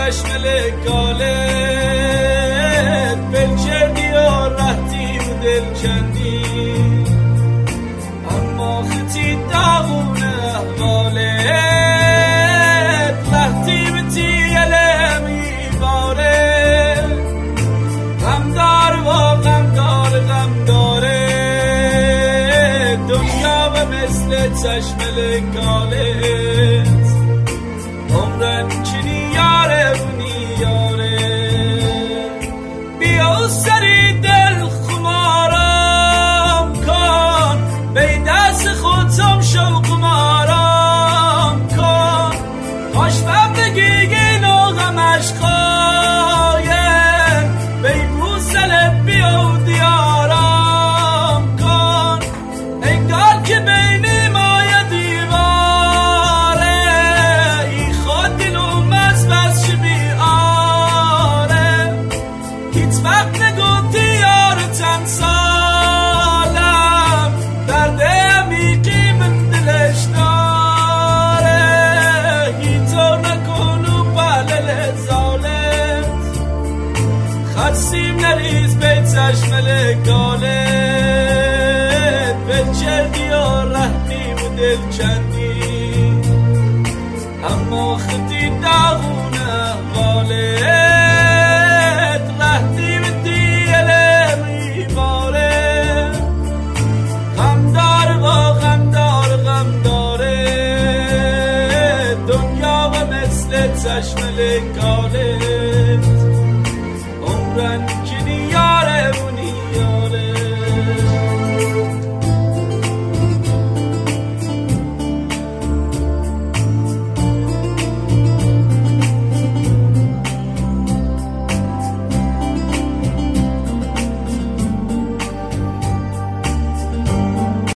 چشم لگاله بل کردی و رهتی و دل کندی اما خطی داغون احوالت رهتی به تیله میباره غم دار و غم دار غم داره دنیا و مثل چشم لگالت عمرن چنی یاره بونی یاره بیا سری دل خمارم کن بی دست خودم شوق مارم کن آشفم بگی گین و غمش خوایم بی بوسلت بیا دیارم کن انگار که بینی مای دیواره ای خود دلوم از بس چه بیاره هیچ وقت نگفتی یارتن سالم درد عمیقی من دلش داره هیچو نکنو بلل زالت خدسیم نریز به چشم لگالت بل کردی و رهتی و دل کندی اما خطی داغون احوالت رهتی به دیله میباره غم داره و غم داره غم داره دنیا و مثل چشم لگالت